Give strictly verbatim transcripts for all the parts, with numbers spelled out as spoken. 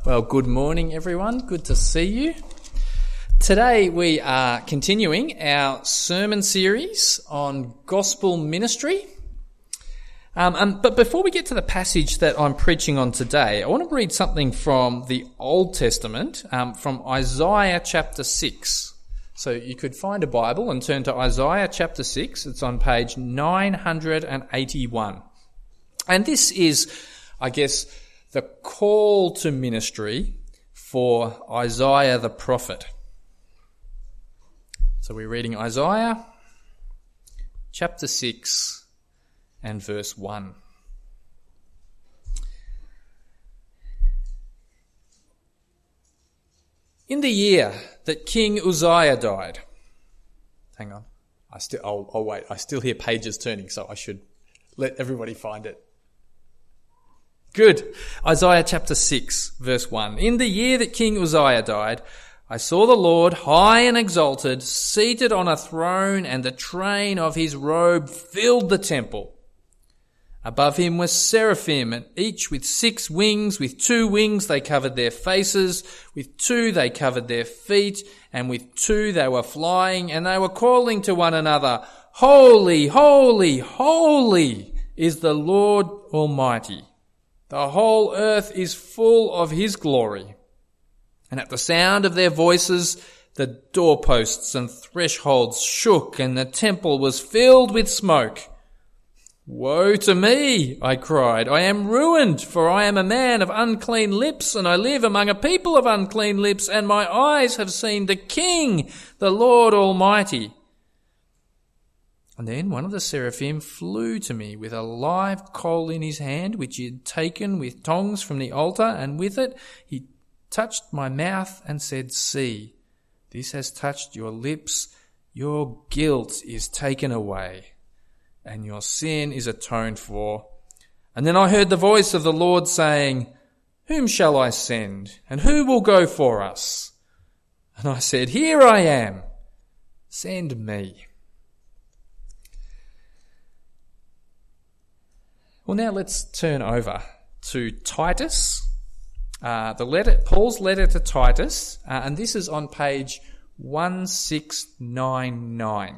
Well, good morning, everyone. Good to see you. Today we are continuing our sermon series on gospel ministry. Um, um, but before we get to the passage that I'm preaching on today, I want to read something from the Old Testament, um, from Isaiah chapter six. So you could find a Bible and turn to Isaiah chapter six. It's on page nine hundred eighty-one. And this is, I guess, the call to ministry for Isaiah the prophet. So we're reading Isaiah chapter six and verse one. In the year that King Uzziah died, hang on, I still, I'll, I'll wait, I still hear pages turning, so I should let everybody find it. Good. Isaiah chapter six, verse one. In the year that King Uzziah died, I saw the Lord high and exalted, seated on a throne, and the train of his robe filled the temple. Above him was seraphim, and each with six wings. With two wings they covered their faces, with two they covered their feet, and with two they were flying, and they were calling to one another, Holy, holy, holy is the Lord Almighty. The whole earth is full of his glory. And at the sound of their voices, the doorposts and thresholds shook, and the temple was filled with smoke. Woe to me, I cried. I am ruined, for I am a man of unclean lips, and I live among a people of unclean lips, and my eyes have seen the King, the Lord Almighty. And then one of the seraphim flew to me with a live coal in his hand, which he had taken with tongs from the altar, and with it he touched my mouth and said, See, this has touched your lips. Your guilt is taken away, and your sin is atoned for. And then I heard the voice of the Lord saying, Whom shall I send, and who will go for us? And I said, Here I am, send me. Well, now let's turn over to Titus, uh, the letter, Paul's letter to Titus, uh, and this is on page one six nine nine.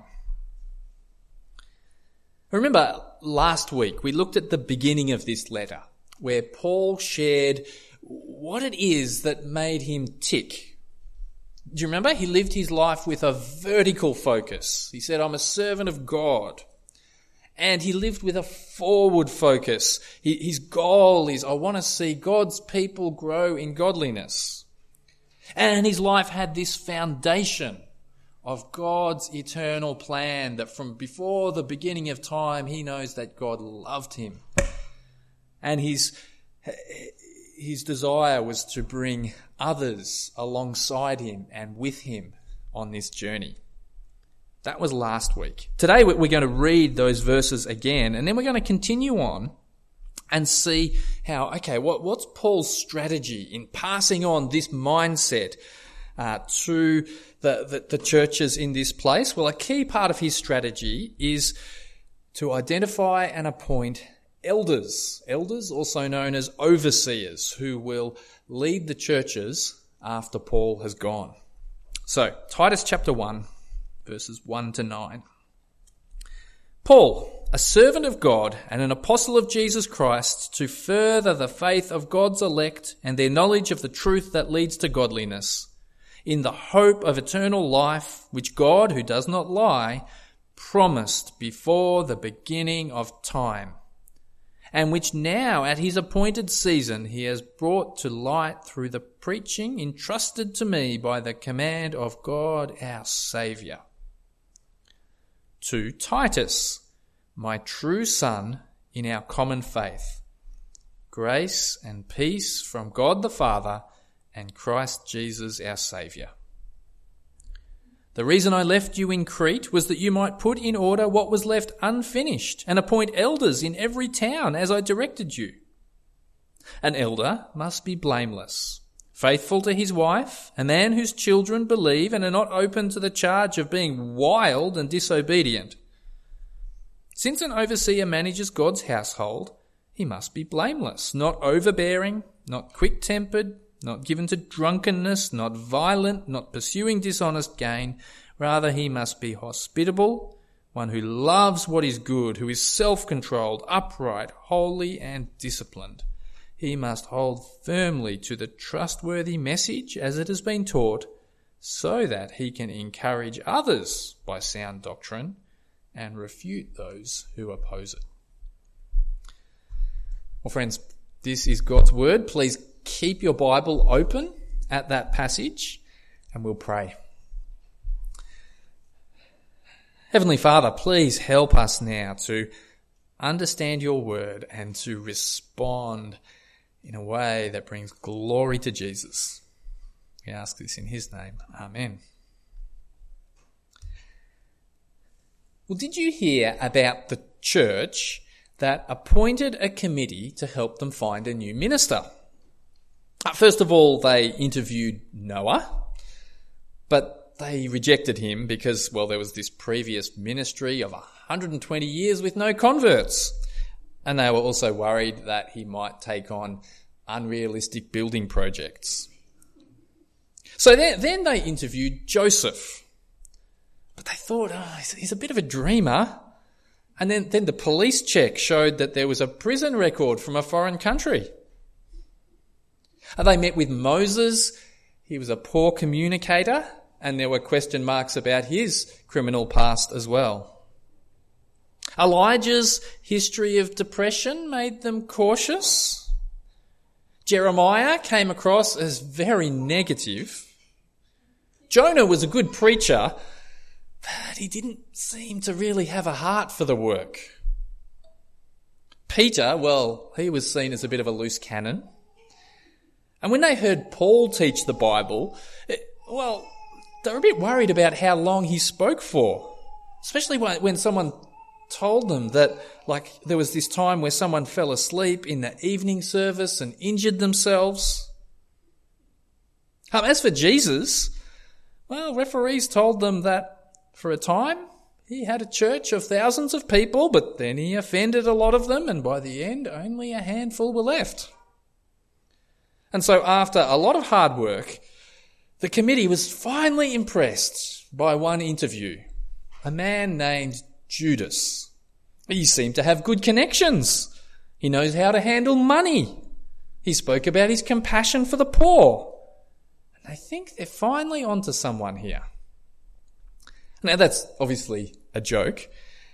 Remember, last week we looked at the beginning of this letter, where Paul shared what it is that made him tick. Do you remember? He lived his life with a vertical focus. He said, I'm a servant of God. And he lived with a forward focus. He, his goal is, I want to see God's people grow in godliness. And his life had this foundation of God's eternal plan that from before the beginning of time, he knows that God loved him. And his, his desire was to bring others alongside him and with him on this journey. That was last week. Today we're going to read those verses again, and then we're going to continue on and see how, okay, what, what's Paul's strategy in passing on this mindset uh, to the, the, the churches in this place? Well, a key part of his strategy is to identify and appoint elders, elders also known as overseers, who will lead the churches after Paul has gone. So, Titus chapter one. Verses one to nine. Paul, a servant of God and an apostle of Jesus Christ, to further the faith of God's elect and their knowledge of the truth that leads to godliness, in the hope of eternal life, which God, who does not lie, promised before the beginning of time, and which now at his appointed season he has brought to light through the preaching entrusted to me by the command of God our Saviour. To Titus, my true son in our common faith, grace and peace from God the Father and Christ Jesus our Saviour. The reason I left you in Crete was that you might put in order what was left unfinished and appoint elders in every town as I directed you. An elder must be blameless, faithful to his wife, a man whose children believe and are not open to the charge of being wild and disobedient. Since an overseer manages God's household, he must be blameless, not overbearing, not quick-tempered, not given to drunkenness, not violent, not pursuing dishonest gain. Rather, he must be hospitable, one who loves what is good, who is self-controlled, upright, holy, and disciplined. He must hold firmly to the trustworthy message as it has been taught, so that he can encourage others by sound doctrine and refute those who oppose it. Well, friends, this is God's word. Please keep your Bible open at that passage and we'll pray. Heavenly Father, please help us now to understand your word and to respond in a way that brings glory to Jesus. We ask this in his name. Amen. Well, did you hear about the church that appointed a committee to help them find a new minister? First of all, they interviewed Noah, but they rejected him because, well, there was this previous ministry of one hundred twenty years with no converts. And they were also worried that he might take on unrealistic building projects. So then, then they interviewed Joseph. But they thought, oh, he's a bit of a dreamer. And then, then the police check showed that there was a prison record from a foreign country. And they met with Moses. He was a poor communicator, and there were question marks about his criminal past as well. Elijah's history of depression made them cautious. Jeremiah came across as very negative. Jonah was a good preacher, but he didn't seem to really have a heart for the work. Peter, well, he was seen as a bit of a loose cannon. And when they heard Paul teach the Bible, it, well, they were a bit worried about how long he spoke for, especially when, when someone told them that, like, there was this time where someone fell asleep in the evening service and injured themselves. Um, as for Jesus, well, referees told them that for a time he had a church of thousands of people, but then he offended a lot of them, and by the end only a handful were left. And so after a lot of hard work, the committee was finally impressed by one interview, a man named Judas. He seemed to have good connections. He knows how to handle money. He spoke about his compassion for the poor. And I think they're finally onto someone here. Now that's obviously a joke,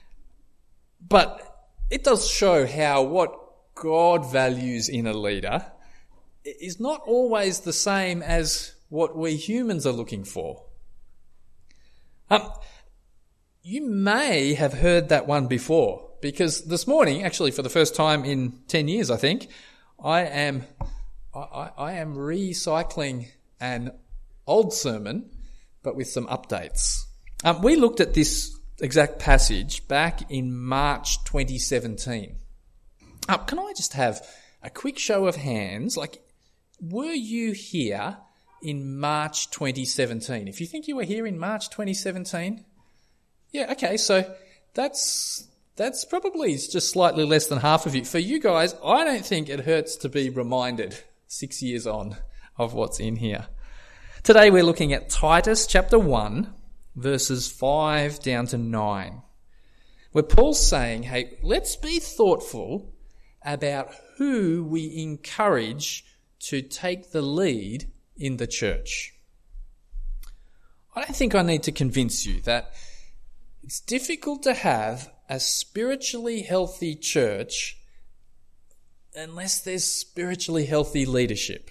but it does show how what God values in a leader is not always the same as what we humans are looking for. Um, you may have heard that one before, because this morning, actually for the first time in ten years, I think, I am I, I am recycling an old sermon, but with some updates. Um, we looked at this exact passage back in March twenty seventeen. Um, can I just have a quick show of hands? Like, were you here in March twenty seventeen? If you think you were here in March twenty seventeen, yeah, okay, so that's that's probably just slightly less than half of you. For you guys, I don't think it hurts to be reminded six years on of what's in here. Today we're looking at Titus chapter one, verses five down to nine, where Paul's saying, hey, let's be thoughtful about who we encourage to take the lead in the church. I don't think I need to convince you that it's difficult to have a spiritually healthy church unless there's spiritually healthy leadership.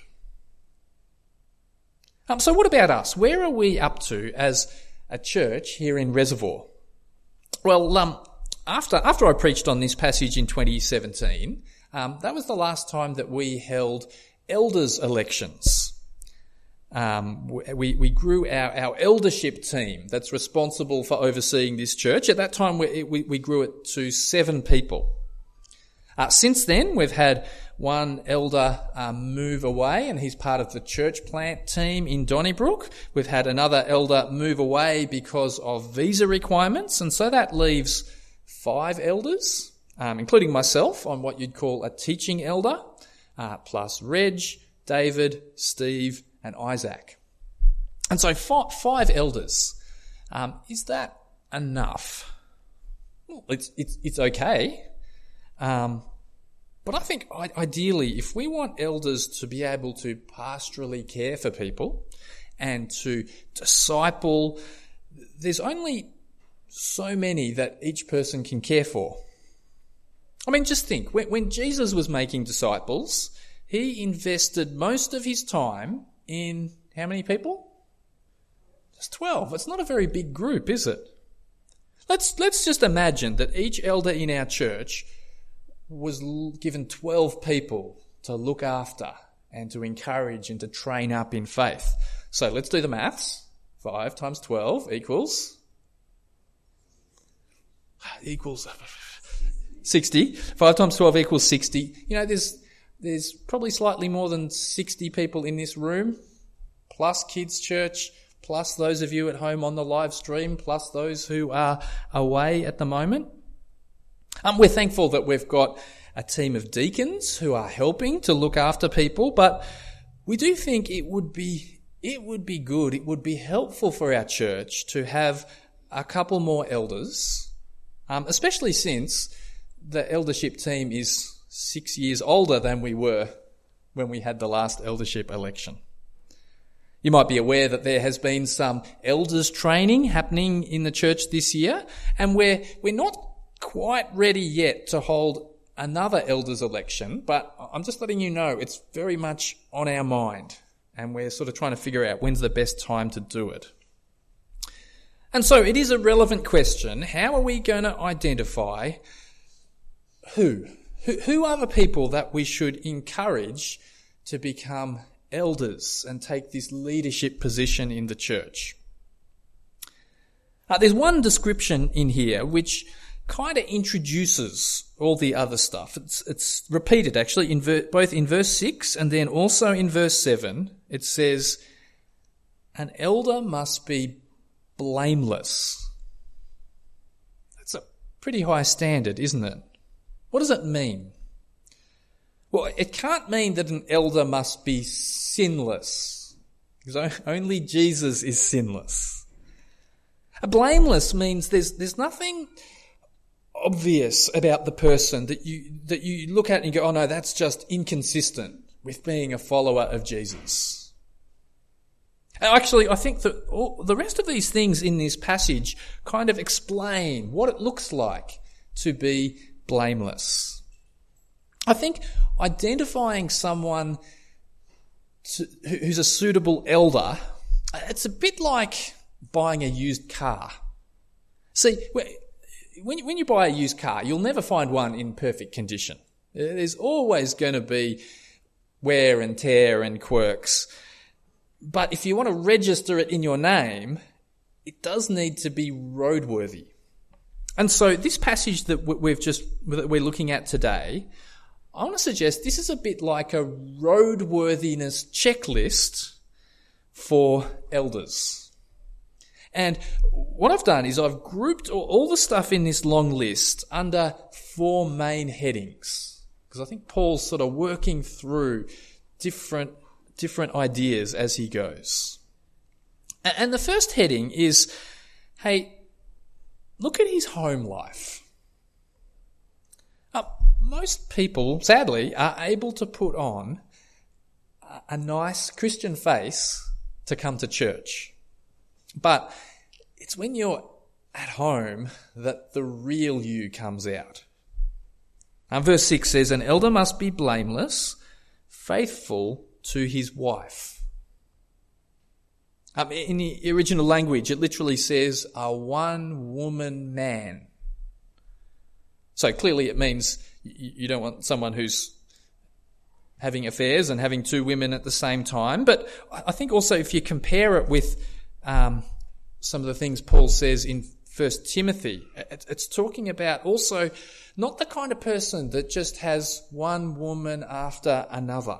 Um, so what about us? Where are we up to as a church here in Reservoir? Well, um, after after I preached on this passage in twenty seventeen, um, that was the last time that we held elders elections. Um, we, we grew our, our eldership team that's responsible for overseeing this church. At that time, we, we, we grew it to seven people. Uh, since then, we've had one elder um, move away, and he's part of the church plant team in Donnybrook. We've had another elder move away because of visa requirements, and so that leaves five elders, um, including myself, on what you'd call a teaching elder, uh, plus Reg, David, Steve, and Isaac. And so five, five elders. Um, is that enough? Well, it's, it's, it's okay. Um, but I think ideally, if we want elders to be able to pastorally care for people and to disciple, there's only so many that each person can care for. I mean, just think, when, when Jesus was making disciples, he invested most of his time in how many people? Just twelve. It's not a very big group, is it? Let's, let's just imagine that each elder in our church was given twelve people to look after and to encourage and to train up in faith. So let's do the maths. five times twelve equals... equals sixty. five times twelve equals sixty. You know, there's there's probably slightly more than sixty people in this room, plus kids' church, plus those of you at home on the live stream, plus those who are away at the moment. Um, we're thankful that we've got a team of deacons who are helping to look after people, but we do think it would be it would be good, it would be helpful for our church to have a couple more elders, um, especially since the eldership team is six years older than we were when we had the last eldership election. You might be aware that there has been some elders training happening in the church this year, and we're, we're not quite ready yet to hold another elders election, but I'm just letting you know it's very much on our mind, and we're sort of trying to figure out when's the best time to do it. And so it is a relevant question. How are we going to identify who? Who, who are the people that we should encourage to become elders and take this leadership position in the church? Uh, there's one description in here which kind of introduces all the other stuff. It's, it's repeated actually in ver- both in verse six and then also in verse seven. It says, an elder must be blameless. That's a pretty high standard, isn't it? What does it mean? Well, it can't mean that an elder must be sinless, because only Jesus is sinless. A blameless means there's there's nothing obvious about the person that you that you look at and you go, oh no, that's just inconsistent with being a follower of Jesus. And actually, I think that all, the rest of these things in this passage kind of explain what it looks like to be blameless. I think identifying someone to, who's a suitable elder, it's a bit like buying a used car. See, when, when you buy a used car, you'll never find one in perfect condition. There's always going to be wear and tear and quirks. But if you want to register it in your name, it does need to be roadworthy. And so this passage that we've just that we're looking at today, I want to suggest this is a bit like a roadworthiness checklist for elders. And what I've done is I've grouped all the stuff in this long list under four main headings, because I think Paul's sort of working through different different ideas as he goes. And the first heading is, hey, look at his home life. Uh, most people, sadly, are able to put on a nice Christian face to come to church. But it's when you're at home that the real you comes out. Uh, verse six says, an elder must be blameless, faithful to his wife. Um, in the original language, it literally says a one-woman man. So clearly it means you don't want someone who's having affairs and having two women at the same time. But I think also if you compare it with um, some of the things Paul says in First Timothy, it's talking about also not the kind of person that just has one woman after another.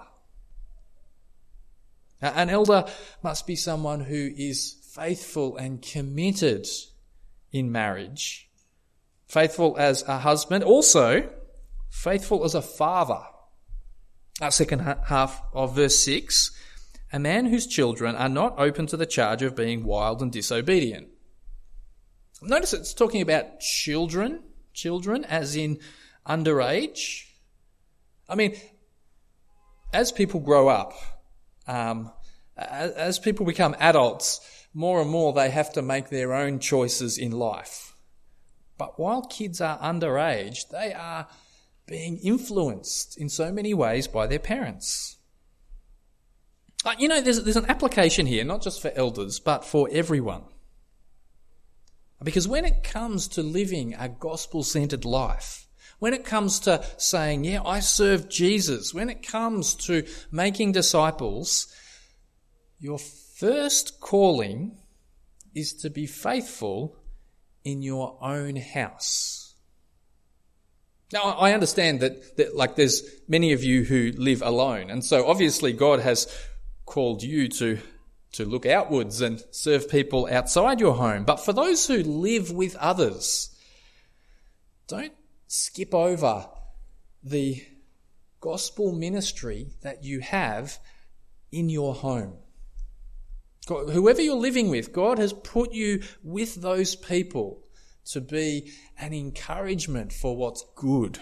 An elder must be someone who is faithful and committed in marriage, faithful as a husband, also faithful as a father. Our second half of verse six, a man whose children are not open to the charge of being wild and disobedient. Notice it's talking about children, children as in underage. I mean, as people grow up, um, as, as people become adults, more and more they have to make their own choices in life. But while kids are underage, they are being influenced in so many ways by their parents. Uh, you know, there's, there's an application here, not just for elders, but for everyone. Because when it comes to living a gospel-centered life, when it comes to saying, yeah, I serve Jesus, when it comes to making disciples, your first calling is to be faithful in your own house. Now, I understand that, that like there's many of you who live alone, and so obviously God has called you to, to look outwards and serve people outside your home. But for those who live with others, don't skip over the gospel ministry that you have in your home. God, whoever you're living with, God has put you with those people to be an encouragement for what's good.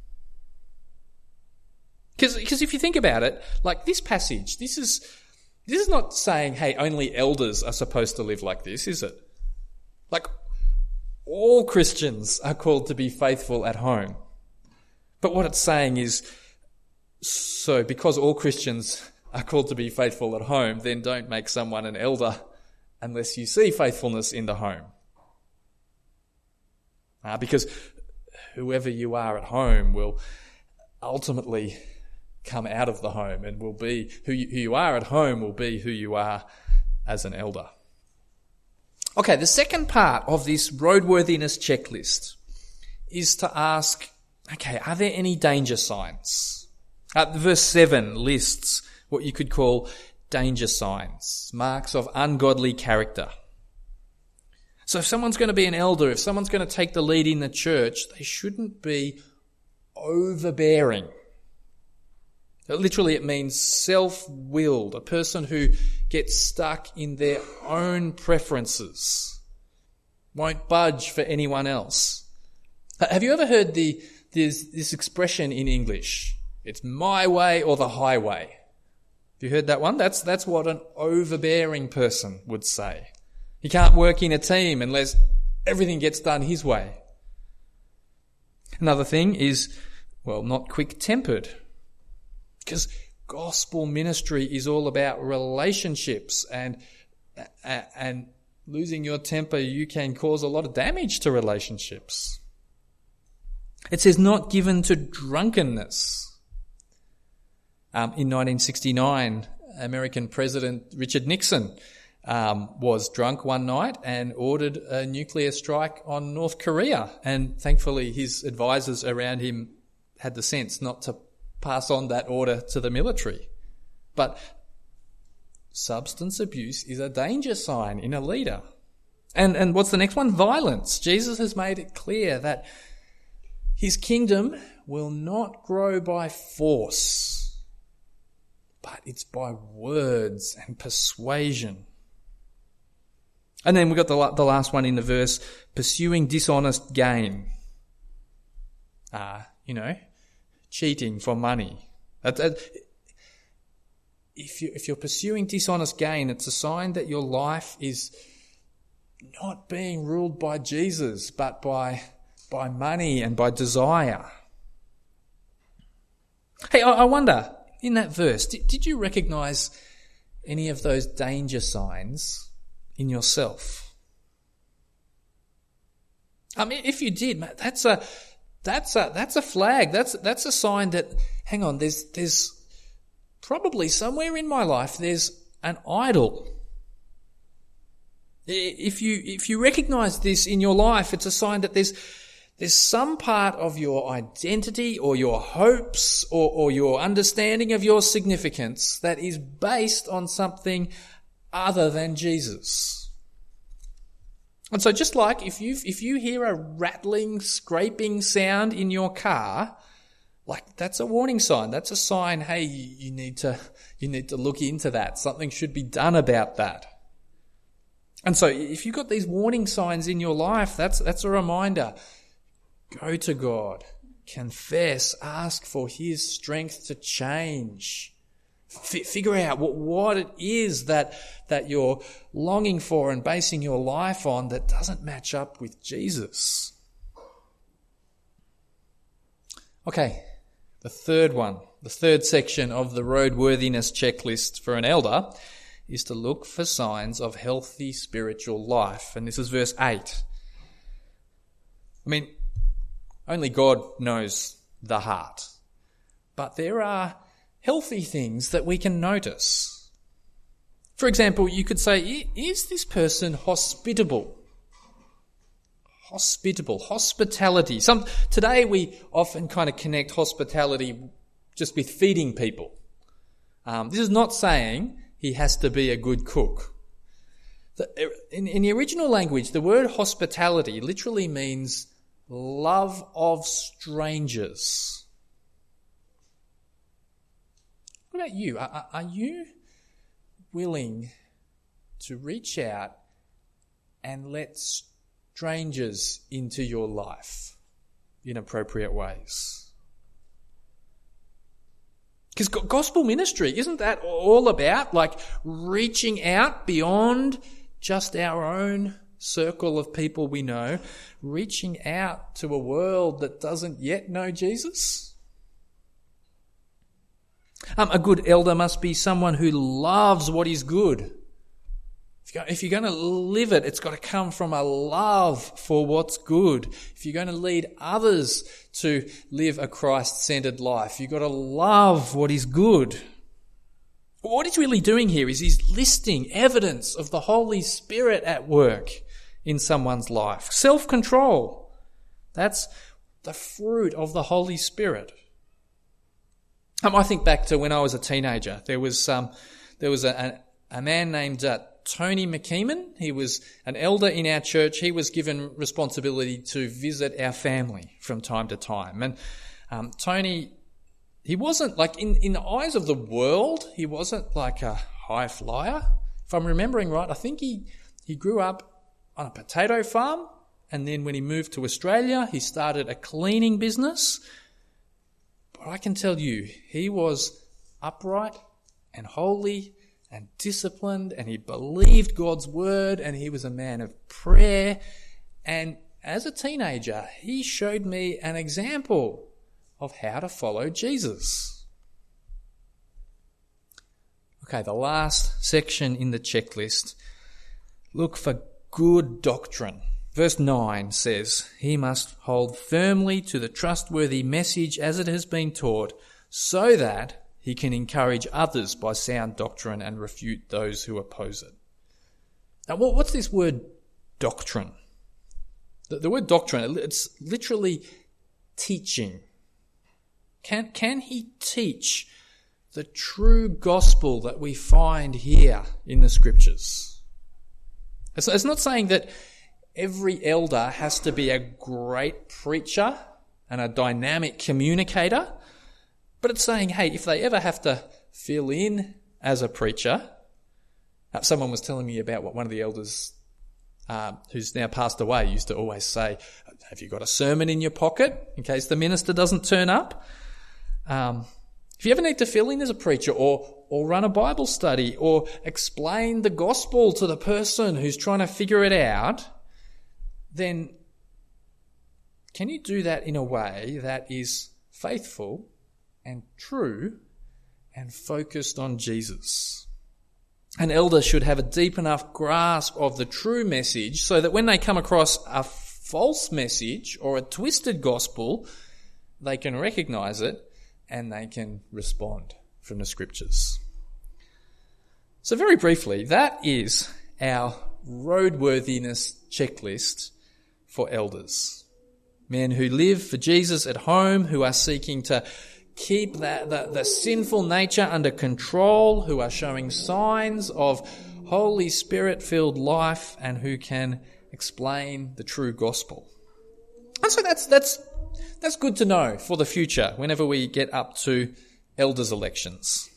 Because because if you think about it, like this passage, this is this is not saying, hey, only elders are supposed to live like this, is it? Like, all Christians are called to be faithful at home. But what it's saying is, so because all Christians are called to be faithful at home, then don't make someone an elder unless you see faithfulness in the home. Uh, because whoever you are at home will ultimately come out of the home and will be, who you, who you are at home will be who you are as an elder. Okay, the second part of this roadworthiness checklist is to ask, okay, are there any danger signs? Uh, verse seven lists what you could call danger signs, marks of ungodly character. So if someone's going to be an elder, if someone's going to take the lead in the church, they shouldn't be overbearing. Literally, it means self-willed, a person who gets stuck in their own preferences, won't budge for anyone else. Have you ever heard the this, this expression in English? It's my way or the highway. Have you heard that one? That's that's what an overbearing person would say. He can't work in a team unless everything gets done his way. Another thing is, well, not quick-tempered. Because gospel ministry is all about relationships, and and losing your temper, you can cause a lot of damage to relationships. It says not given to drunkenness. Um, in nineteen sixty-nine, American President Richard Nixon um, was drunk one night and ordered a nuclear strike on North Korea. And thankfully his advisors around him had the sense not to pass on that order to the military. But substance abuse is a danger sign in a leader. And and what's the next one? Violence. Jesus has made it clear that his kingdom will not grow by force, but it's by words and persuasion. And then we've got the, the last one in the verse, pursuing dishonest gain. Ah, uh, you know, cheating for money. That, that, if you if you're pursuing dishonest gain, it's a sign that your life is not being ruled by Jesus, but by by money and by desire. Hey, I, I wonder, in that verse, did, did you recognize any of those danger signs in yourself? I mean, if you did, that's a That's a that's a flag. That's that's a sign that, hang on, there's there's probably somewhere in my life there's an idol. If you if you recognize this in your life, it's a sign that there's there's some part of your identity or your hopes or, or your understanding of your significance that is based on something other than Jesus. And so just like if you if you hear a rattling, scraping sound in your car, like that's a warning sign. That's a sign, hey, you, you need to you need to look into that. Something should be done about that. And so if you've got these warning signs in your life, that's that's a reminder. Go to God, confess, ask for his strength to change. F- figure out what, what it is that, that you're longing for and basing your life on that doesn't match up with Jesus. Okay, the third one, the third section of the roadworthiness checklist for an elder is to look for signs of healthy spiritual life. And this is verse eight. I mean, only God knows the heart. But there are healthy things that we can notice. For example, you could say, is this person hospitable? Hospitable, hospitality. Some, today we often kind of connect hospitality just with feeding people. Um, this is not saying he has to be a good cook. The, in, in the original language, the word hospitality literally means love of strangers. What about you? Are, are you willing to reach out and let strangers into your life in appropriate ways? Because gospel ministry, isn't that all about like reaching out beyond just our own circle of people we know, reaching out to a world that doesn't yet know Jesus? Um, a good elder must be someone who loves what is good. If you're going to live it, it's got to come from a love for what's good. If you're going to lead others to live a Christ-centered life, you've got to love what is good. What he's really doing here is he's listing evidence of the Holy Spirit at work in someone's life. Self-control. That's the fruit of the Holy Spirit. Um, I think back to when I was a teenager. There was um, there was a, a, a man named uh, Tony McKeeman. He was an elder in our church. He was given responsibility to visit our family from time to time. And um, Tony, he wasn't like, in, in the eyes of the world, he wasn't like a high flyer. If I'm remembering right, I think he, he grew up on a potato farm. And then when he moved to Australia, he started a cleaning business. But I can tell you, he was upright and holy and disciplined, and he believed God's word, and he was a man of prayer. And as a teenager, he showed me an example of how to follow Jesus. Okay, the last section in the checklist. Look for good doctrine. Verse nine says, he must hold firmly to the trustworthy message as it has been taught, so that he can encourage others by sound doctrine and refute those who oppose it. Now, what's this word doctrine? The, the word doctrine, it's literally teaching. Can, can he teach the true gospel that we find here in the scriptures? It's, it's not saying that every elder has to be a great preacher and a dynamic communicator. But it's saying, hey, if they ever have to fill in as a preacher, uh, someone was telling me about what one of the elders uh, who's now passed away used to always say, have you got a sermon in your pocket in case the minister doesn't turn up? Um, if you ever need to fill in as a preacher or or run a Bible study or explain the gospel to the person who's trying to figure it out, then can you do that in a way that is faithful and true and focused on Jesus? An elder should have a deep enough grasp of the true message so that when they come across a false message or a twisted gospel, they can recognize it and they can respond from the scriptures. So very briefly, that is our roadworthiness checklist for elders. Men who live for Jesus at home, who are seeking to keep that, the, the sinful nature under control, who are showing signs of Holy Spirit-filled life, and who can explain the true gospel. And so that's that's That's good to know for the future whenever we get up to elders elections.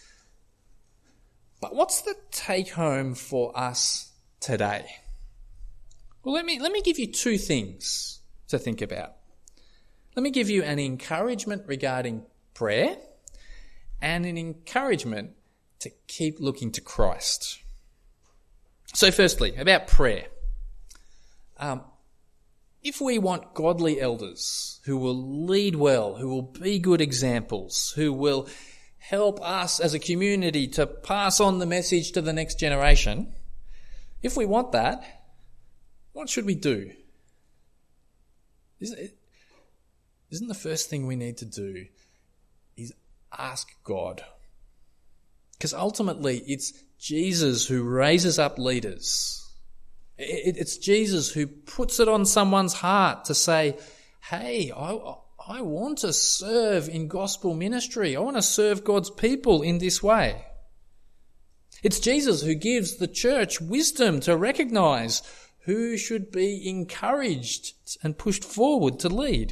But what's the take home for us today? Well, let me, let me give you two things to think about. Let me give you an encouragement regarding prayer and an encouragement to keep looking to Christ. So firstly, about prayer. Um, if we want godly elders who will lead well, who will be good examples, who will help us as a community to pass on the message to the next generation, if we want that, what should we do? Isn't it, isn't the first thing we need to do is ask God? Because ultimately it's Jesus who raises up leaders. It's Jesus who puts it on someone's heart to say, hey, I, I want to serve in gospel ministry. I want to serve God's people in this way. It's Jesus who gives the church wisdom to recognize who should be encouraged and pushed forward to lead.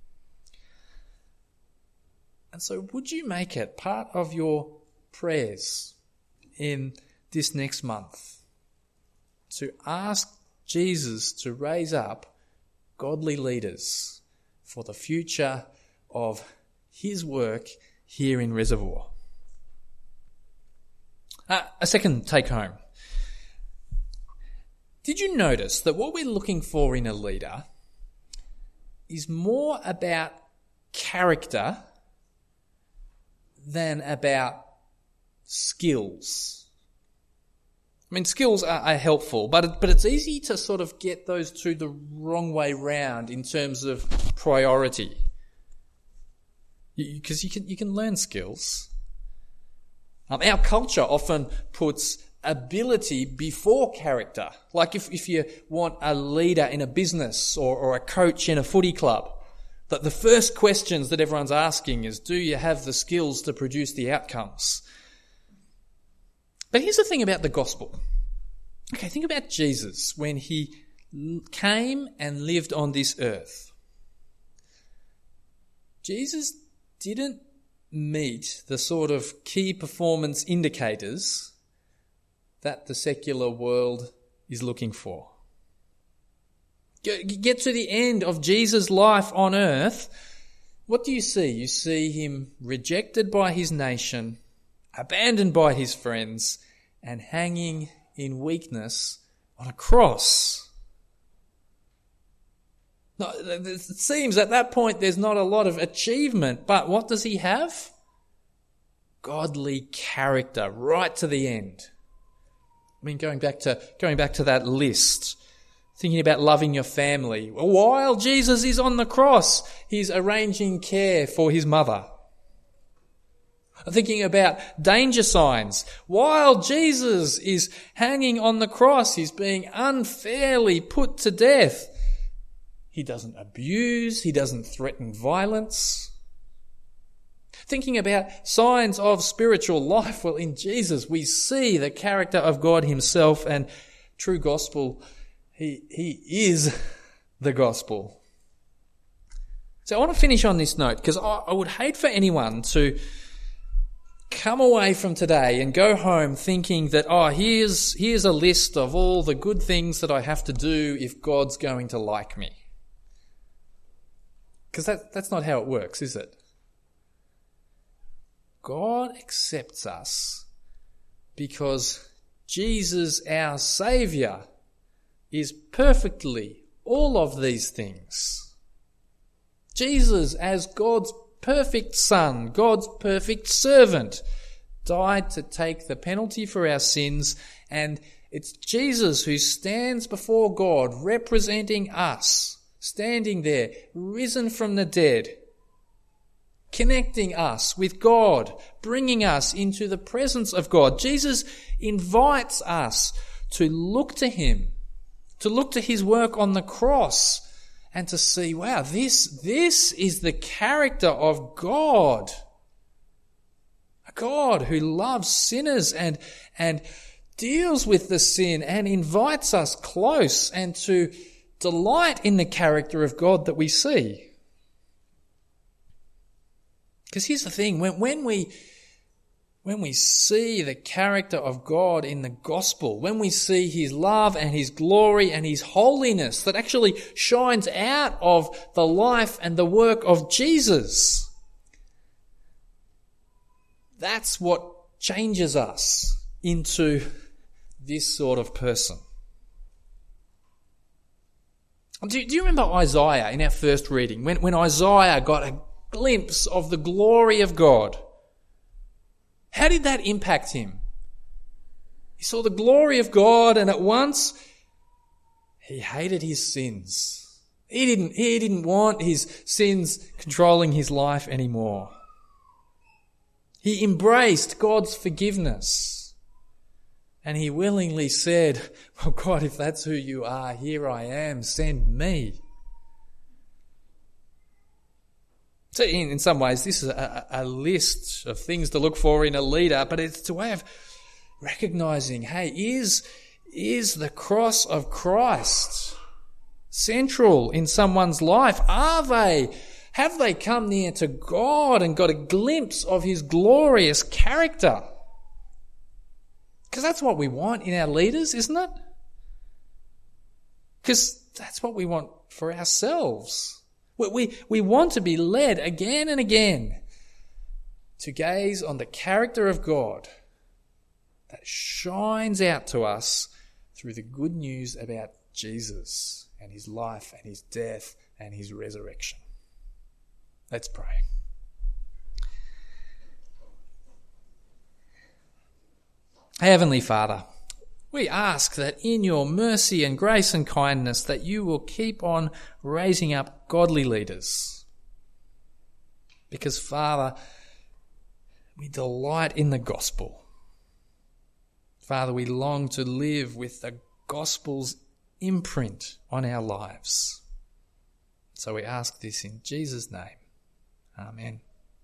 And so would you make it part of your prayers in this next month to ask Jesus to raise up godly leaders for the future of his work here in Reservoir? Uh, a second take home. Did you notice that what we're looking for in a leader is more about character than about skills? I mean, skills are, are helpful, but it, but it's easy to sort of get those two the wrong way round in terms of priority. Because you, you can you can learn skills. Um, our culture often puts ability before character. Like if, if you want a leader in a business or, or a coach in a footy club, that the first questions that everyone's asking is, do you have the skills to produce the outcomes? But here's the thing about the gospel. Okay, think about Jesus when he came and lived on this earth. Jesus didn't meet the sort of key performance indicators that the secular world is looking for. Get to the end of Jesus' life on earth, what do you see? You see him rejected by his nation, abandoned by his friends, and hanging in weakness on a cross. Now, it seems at that point there's not a lot of achievement, but what does he have? Godly character right to the end. I mean, going back to going back to that list, thinking about loving your family. While Jesus is on the cross, he's arranging care for his mother. Thinking about danger signs. While Jesus is hanging on the cross, he's being unfairly put to death. He doesn't abuse, he doesn't threaten violence. Thinking about signs of spiritual life. Well, in Jesus we see the character of God himself, and true gospel, he, he is the gospel. So I want to finish on this note, because I, I would hate for anyone to come away from today and go home thinking that, oh, here's here's a list of all the good things that I have to do if God's going to like me. Because that, that's not how it works, is it? God accepts us because Jesus, our Saviour, is perfectly all of these things. Jesus, as God's perfect Son, God's perfect servant, died to take the penalty for our sins, and it's Jesus who stands before God representing us, standing there, risen from the dead, connecting us with God, bringing us into the presence of God. Jesus invites us to look to him, to look to his work on the cross, and to see, wow, this, this is the character of God. A God who loves sinners and, and deals with the sin and invites us close and to delight in the character of God that we see. Because here's the thing, when, when we when we see the character of God in the gospel, when we see his love and his glory and his holiness that actually shines out of the life and the work of Jesus, that's what changes us into this sort of person. Do, do you remember Isaiah in our first reading? When, when Isaiah got a glimpse of the glory of God, how did that impact him? He saw the glory of God and at once he hated his sins. He didn't, he didn't want his sins controlling his life anymore. He embraced God's forgiveness. And he willingly said, well, God, if that's who you are, here I am, send me. So in, in some ways, this is a, a list of things to look for in a leader, but it's a way of recognizing, hey, is, is the cross of Christ central in someone's life? Are they, have they come near to God and got a glimpse of his glorious character? Because that's what we want in our leaders, isn't it? Because that's what we want for ourselves. We, we, we want to be led again and again to gaze on the character of God that shines out to us through the good news about Jesus and his life and his death and his resurrection. Let's pray. Heavenly Father, we ask that in your mercy and grace and kindness that you will keep on raising up godly leaders. Because, Father, we delight in the gospel. Father, we long to live with the gospel's imprint on our lives. So we ask this in Jesus' name. Amen.